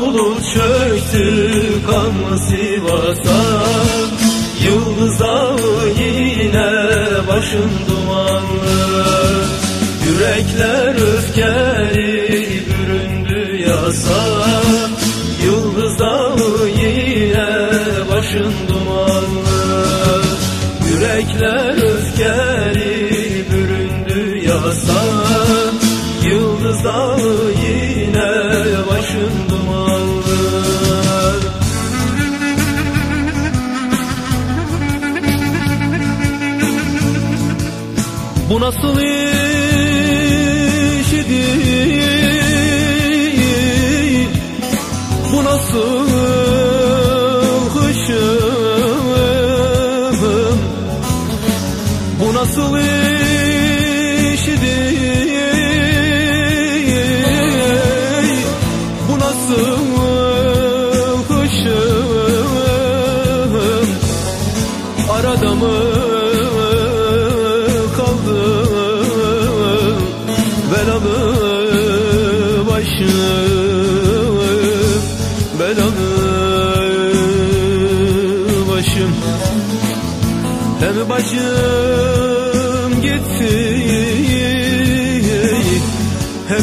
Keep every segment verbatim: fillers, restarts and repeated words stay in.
bulut çöktü kanlı Sivas'a, Yıldız Dağı yine başın dumanlı. Yürekler öfkeli büründü yasa, Yıldız Dağı yine başın dumanlı. Yürekler öfkeli büründü yasa, Yıldız Dağı yine başın dumanlı. Bu nasıl iş idi? Bu nasıl kışım? Bu nasıl iş idi? Bu nasıl kışım? Arada mı belalı başım, belalı başım. Hem bacım gitti, hem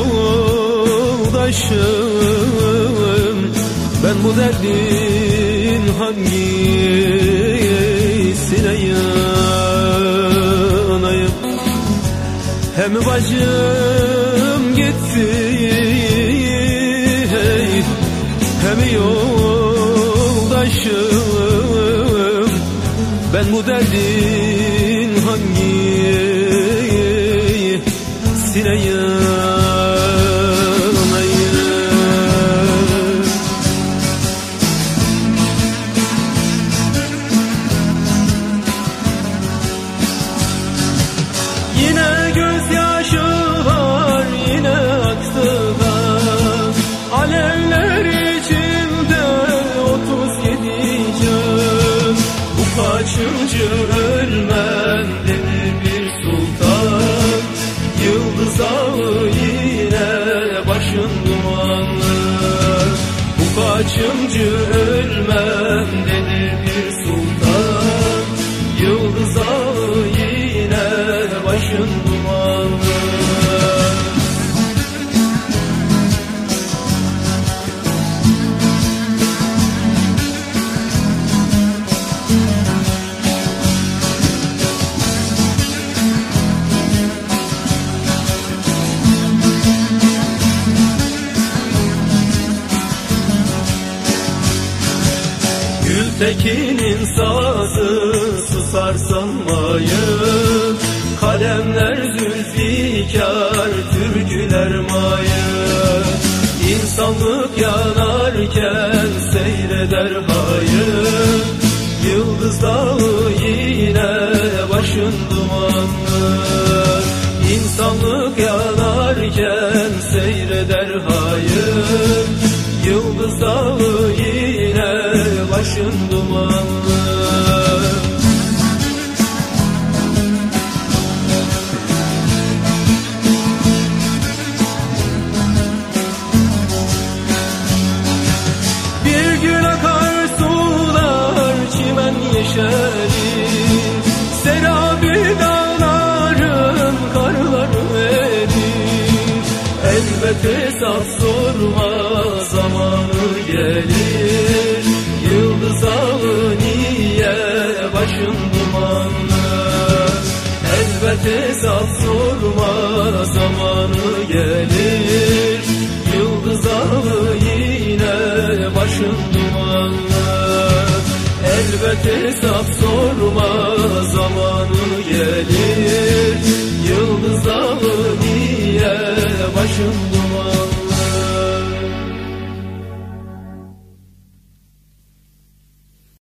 yoldaşım. Ben bu derdin hangisine yanayım? Hem bacım gitti, hey, hem yoldaşım. Ben bu derdin hangisine yanayım? Yine gözyaşı var, yine aktılar alevler içinde otuz yedi can. Bu kaçıncı ölmem dedi bir sultan, Yıldız Dağı yine başın dumanlı. Bu kaçıncı ölmem dedi bir sultan, Yıldız Dağı yine başın dumanlı. Gültekin'in sazı susar sanmayın, kalemler Zülfikar, türküler mayın. İnsanlık yanarken seyreder hayır, Yıldız Dağı yine başın dumanlı. İnsanlık yanarken seyreder hayır, Yıldız Dağı yine başın dumanlı. Bir gün akar sular çimen yeşerir, Serabi dağların karları erir. Elbet hesap sorma zamanı gelir, Yıldız Dağı niye başın dumanlı? Elbet hesap sorma zamanı gelir, Yıldız Dağı yine başın dumanlı. Elbet hesap sorma zamanı gelir, Yıldız Dağı niye başın dumanlı?